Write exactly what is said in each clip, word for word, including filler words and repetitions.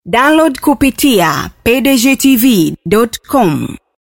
Download kupitia p d g t v dot com.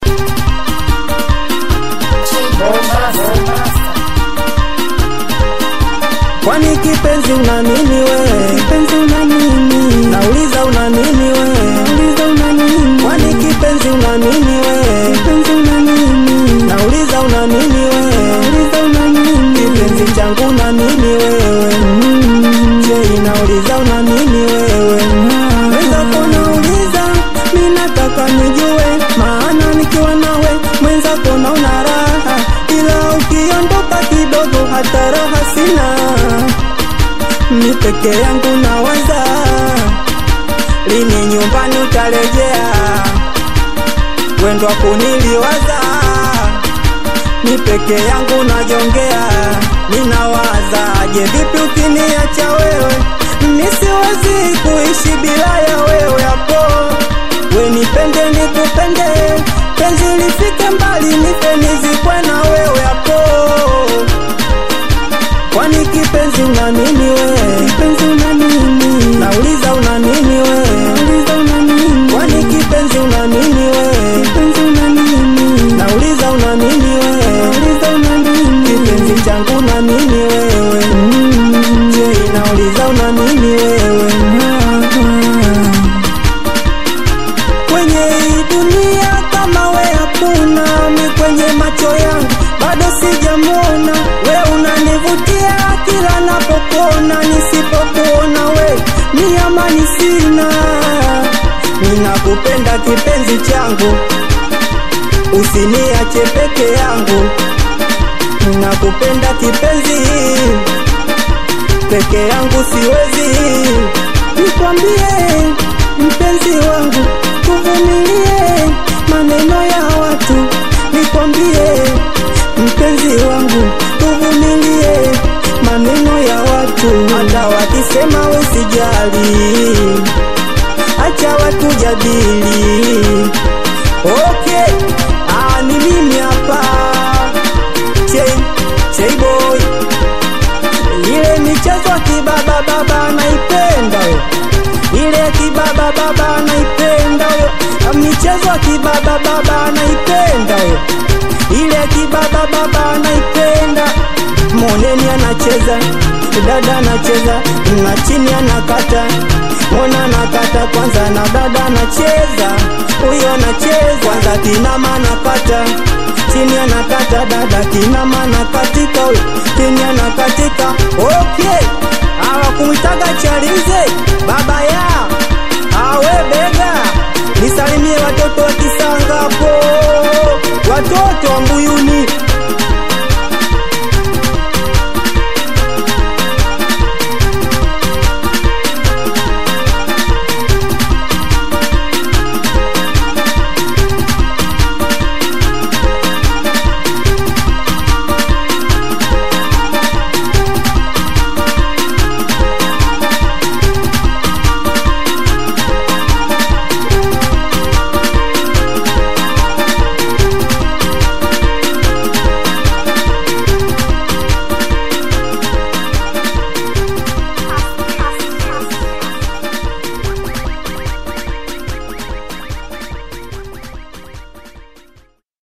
Kwani kipenzi una nini we? Kipenzi una nini? Nauliza una nini we? Nauliza una nini? Kwani kipenzi una nini we? Kipenzi una nini? Nauliza una nini we? Nauliza una nini? Kipenzi changu una nini wewe? Je, nauliza una nini wewe? Weza kunauliza, mimi nataka nijue, maana nikiwa nawe mwenzako naona raha, ila ukiondoka kidogo hata raha sina. Mimi peke yangu nawaza, lini nyumbani utarejea? Wendo kuniliwaza, mimi peke yangu najongea, ninawaza je vipi ukiniacha wewe? Mimi siwezi kuishi bila ya wewe hapo. We nipende nikupende, penzi lifike mbali, nife nizikwe na wewe hapo. Kwani kipenzi una nini we? Kipenzi una nini? Nauliza una nini we? Nauliza una nini? Kwani kipenzi una nini we? Kipenzi una nini? Nauliza una nini we? Nauliza una nini? Kipenzi changu una nini wewe? Je, nauliza una nini wewe? Kwenye hii dunia kama we hakuna, mi kwenye macho yangu bado sijamwona. We unanivutia kila napokuona, nisipokuona we ni amani sina. Ninakupenda kipenzi changu, usiniache peke yangu. Ninakupenda kipenzi, peke yangu siwezi. Nikwambie mpenzi wangu, tuvumilie maneno ya watu. Nikwambie mpenzi wangu, tuvumilie maneno ya watu. Hata wakisema usijali, acha watu jadili. Okay, ah ni mimi hapa Chey, Chey boy. Ile michezo kibaba baba naipenda yo, ile kibaba baba naipenda yo. Michezo kibaba baba naipenda yo, ile kibaba baba naipenda. Moneni anacheza, dada anacheza, na chini anakata. Mona anakata kwanza na dada anacheza, huyo anacheza kwanza kinama anakata, chini anakata dada kinama anakatika, huyo chini anakatika. Okay, hawa kumitaga Chalize baba ya